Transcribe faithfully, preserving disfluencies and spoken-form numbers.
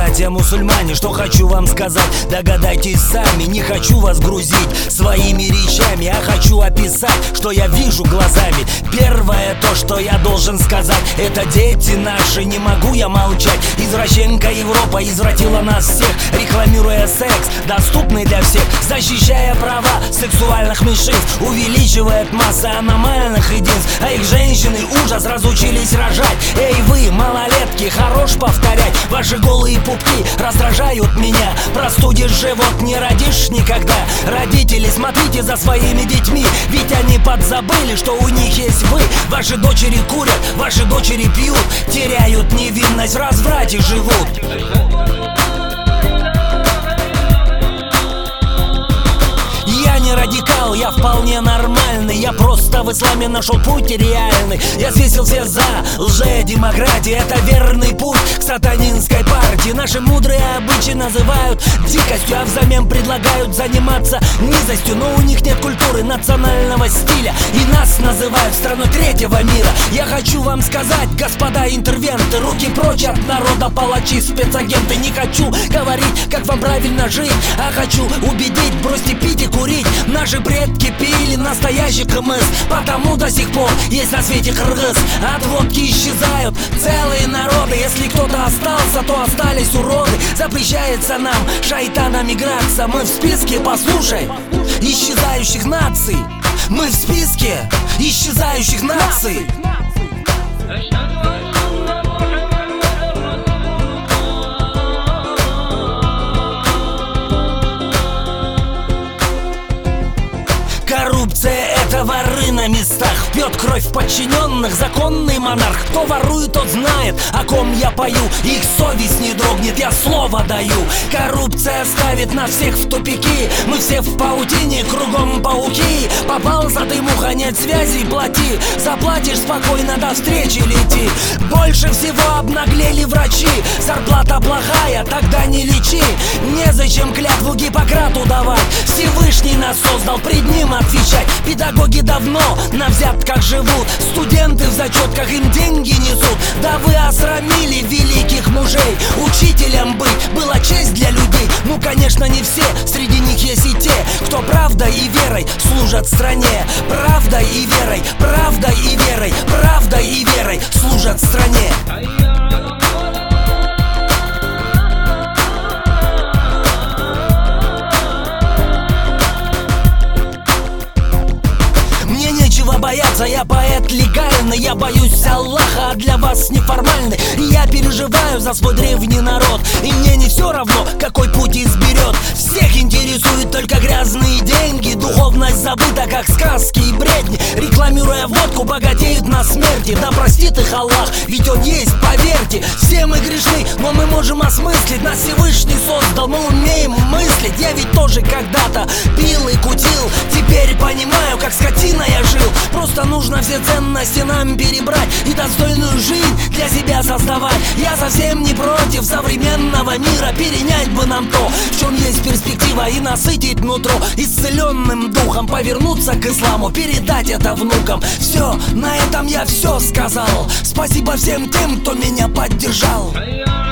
братья-мусульмане, что хочу вам сказать, догадайтесь сами. Не хочу вас грузить своими речами, а хочу описать, что я вижу глазами. Первое то, что я должен сказать, это дети наши, не могу я молчать. Извращенка Европа извратила нас всех, рекламируя секс, доступный для всех, защищая права сексуальных меньшинств, увеличивает массы аномальных единств, а их женщины ужас разучились рожать. Эй вы, малолетки, хорош повторять, ваши голые пупки раздражают меня. Простудишь живот, не родишь никогда. Родители, смотрите за своими детьми, ведь они подзабыли, что у них есть вы. Ваши дочери курят, ваши дочери пьют, теряют невинность, в разврате живут. Я не радикал, я вполне нормальный. Я просто в исламе нашел путь реальный. Я свесил все за лже-демократии. Это верный путь к сатанинской партии. Наши мудрые обычаи называют дикостью, а взамен предлагают заниматься низостью. Но у них нет культуры национального стиля, и нас называют страной третьего мира. Я хочу вам сказать, господа интервенты, руки прочь от народа, палачи, спецагенты. Не хочу говорить, как вам правильно жить, а хочу убедить, бросьте пить и курить. Наши предки пили настоящий кмс, потому до сих пор есть на свете кыргыз. От водки исчезают целые народы. Если кто-то остался, то остались уроды. Запрещается нам шайтанам играться. Мы в списке, послушай, исчезающих наций. Мы в списке исчезающих наций. Коррупция — это воры на местах, пьет кровь подчиненных законный монарх. Кто ворует, тот знает, о ком я пою. Их совесть не дрогнет, я слово даю. Коррупция ставит нас всех в тупики. Мы все в паутине, кругом пауки. Попался ты, муха, нет связи, плати. Заплатишь спокойно, до встречи лети. Больше всего обнаглели врачи. Зарплата плохая, тогда не лечи. Незачем клятву Гиппократу давать. Всевышний нас создал, пред ним отвечать. Педагоги давно на взятках живут, студенты в зачетках, им деньги несут. Да вы осрамили великих мужей. Учителем быть была честь для людей. Ну, конечно, не все, среди них есть и те, кто правдой и верой служат стране. Правдой и верой, правдой и верой, правдой и верой служат стране. Бояться, я поэт легальный, я боюсь Аллаха, а для вас неформальный. Я переживаю за свой древний народ, и мне не все равно, какой путь изберет. Всех интересуют только грязные деньги, духовность забыта, как сказки и бредни. Рекламируя водку, богатеют на смерти. Да простит их Аллах, ведь он есть, поверьте. Все мы грешны, но мы можем осмыслить. Нас Всевышний создал, мы умеем мыслить. Я ведь тоже когда-то пил и кутил, теперь понимаю, как скотина я жил. Просто нужно все ценности нам перебрать и достойную жизнь для себя создавать. Я совсем не против современного мира, перенять бы нам то, в чем есть перспектива, и насытить нутро исцеленным духом, повернуться к исламу, передать это внукам. Все, на этом я все сказал. Спасибо всем тем, кто меня поддержал.